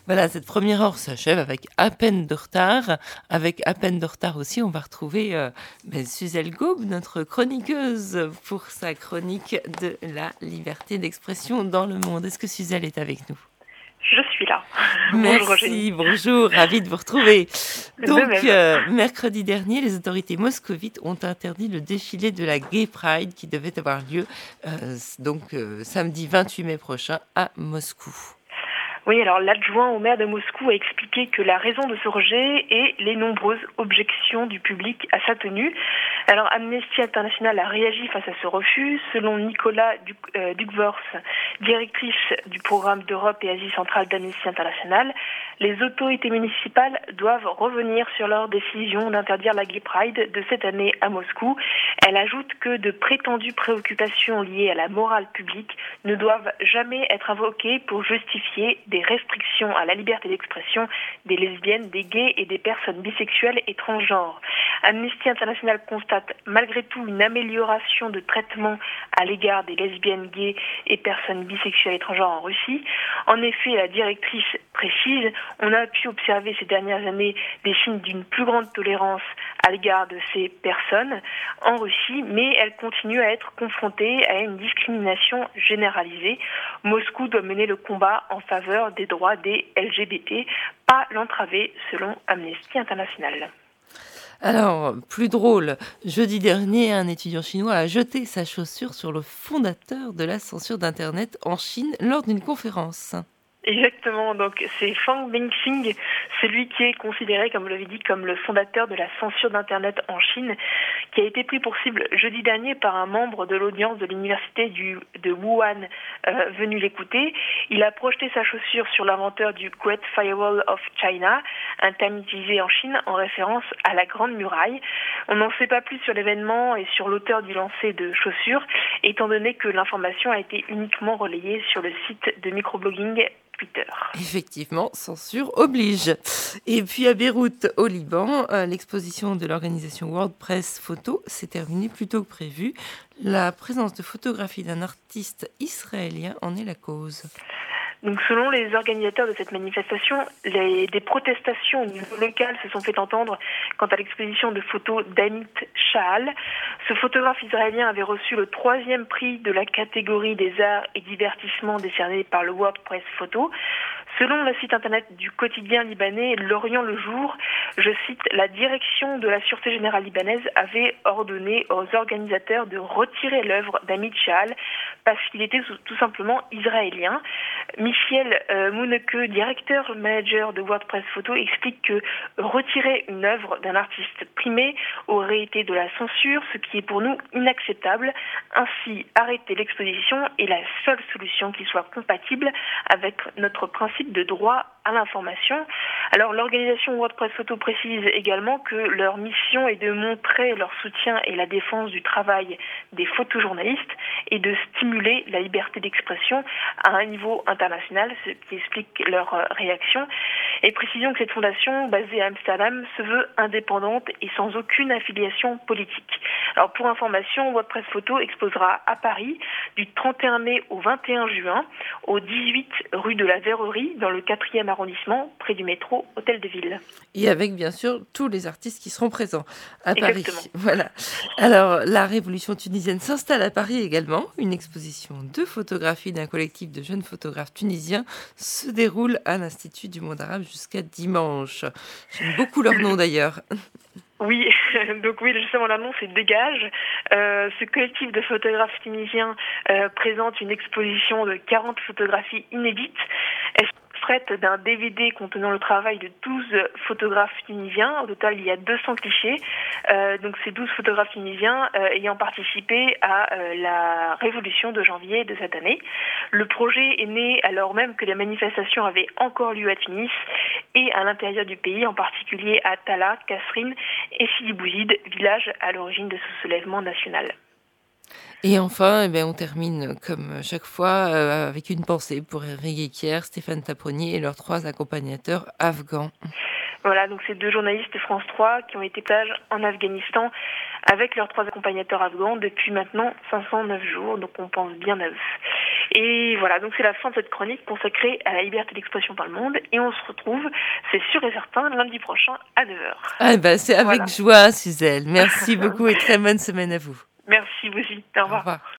Voilà, cette première heure s'achève avec à peine de retard. Avec à peine de retard aussi, on va retrouver Suzelle Gaube, notre chroniqueuse, pour sa chronique de la liberté d'expression dans le monde. Est-ce que Suzelle est avec nous? Je suis là. Bonjour Eugénie. Merci, bonjour, ravi de vous retrouver. De Donc, même. mercredi dernier, les autorités moscovites ont interdit le défilé de la Gay Pride qui devait avoir lieu samedi 28 mai prochain à Moscou. Oui, alors l'adjoint au maire de Moscou a expliqué que la raison de ce rejet est les nombreuses objections du public à sa tenue. Alors Amnesty International a réagi face à ce refus. Selon Nicolas Dukvors, directrice du programme d'Europe et Asie centrale d'Amnesty International, les autorités municipales doivent revenir sur leur décision d'interdire la Gay Pride de cette année à Moscou. Elle ajoute que de prétendues préoccupations liées à la morale publique ne doivent jamais être invoquées pour justifier des restrictions à la liberté d'expression des lesbiennes, des gays et des personnes bisexuelles et transgenres. Amnesty International constate malgré tout une amélioration de traitement à l'égard des lesbiennes, gays et personnes bisexuelles et transgenres en Russie. En effet, la directrice précise, on a pu observer ces dernières années des signes d'une plus grande tolérance à l'égard de ces personnes en Russie, mais elle continue à être confrontée à une discrimination généralisée. Moscou doit mener le combat en faveur des droits des LGBT, pas l'entraver, selon Amnesty International. Alors, plus drôle, jeudi dernier, un étudiant chinois a jeté sa chaussure sur le fondateur de la censure d'Internet en Chine lors d'une conférence. Exactement, donc c'est Fang Bingxing, celui qui est considéré, comme vous l'avez dit, comme le fondateur de la censure d'Internet en Chine, qui a été pris pour cible jeudi dernier par un membre de l'audience de l'université de Wuhan venu l'écouter. Il a projeté sa chaussure sur l'inventeur du Great Firewall of China, un terme utilisé en Chine en référence à la Grande Muraille. On n'en sait pas plus sur l'événement et sur l'auteur du lancer de chaussures, étant donné que l'information a été uniquement relayée sur le site de microblogging Twitter. Effectivement, censure oblige. Et puis à Beyrouth, au Liban, l'exposition de l'organisation WordPress Photo s'est terminée plus tôt que prévu. La présence de photographies d'un artiste israélien en est la cause. Donc, selon les organisateurs de cette manifestation, des protestations au niveau local se sont fait entendre quant à l'exposition de photos d'Amit Shahal. Ce photographe israélien avait reçu le 3e prix de la catégorie des arts et divertissements décerné par le WordPress Photo. Selon le site internet du quotidien libanais L'Orient le Jour, je cite, la direction de la Sûreté générale libanaise avait ordonné aux organisateurs de retirer l'œuvre d'Amit Shahal parce qu'il était tout simplement israélien. Michel Mouneke, directeur manager de WordPress Photo, explique que retirer une œuvre d'un artiste primé aurait été de la censure, ce qui est pour nous inacceptable. Ainsi, arrêter l'exposition est la seule solution qui soit compatible avec notre principe de droit à l'information. Alors, l'organisation WordPress Photo précise également que leur mission est de montrer leur soutien et la défense du travail des photojournalistes et de stimuler la liberté d'expression à un niveau international, ce qui explique leur réaction. Et précisons que cette fondation, basée à Amsterdam, se veut indépendante et sans aucune affiliation politique. Alors, pour information, WordPress Photo exposera à Paris du 31 mai au 21 juin au 18 rue de la Verrerie, dans le 4e arrondissement, près du métro Hôtel de Ville. Et avec, bien sûr, tous les artistes qui seront présents à Paris. Exactement. Voilà. Alors, la révolution tunisienne s'installe à Paris également. Une exposition de photographies d'un collectif de jeunes photographes tunisiens se déroule à l'Institut du monde arabe jusqu'à dimanche. J'aime beaucoup leur nom d'ailleurs. Oui, donc oui, justement l'annonce est Dégage. Ce collectif de photographes tunisiens présente une exposition de 40 photographies inédites. Extraites d'un DVD contenant le travail de 12 photographes tunisiens. Au total, il y a 200 clichés. Donc ces 12 photographes tunisiens ayant participé à la révolution de janvier de cette année. Le projet est né alors même que les manifestations avaient encore lieu à Tunis et à l'intérieur du pays, en particulier à Tala, Kasserine et Sidi Bouzid, village à l'origine de ce soulèvement national. Et enfin, on termine comme chaque fois avec une pensée pour Eric Guéquière, Stéphane Tapronier et leurs 3 accompagnateurs afghans. Voilà, donc ces 2 journalistes de France 3 qui ont été plages en Afghanistan avec leurs 3 accompagnateurs afghans depuis maintenant 509 jours, donc on pense bien à eux. Et voilà, donc c'est la fin de cette chronique consacrée à la liberté d'expression dans le monde. Et on se retrouve, c'est sûr et certain, lundi prochain à 9h. Ah ben, c'est avec joie, Suzelle. Merci beaucoup et très bonne semaine à vous. Merci, vous aussi. Au revoir. Au revoir.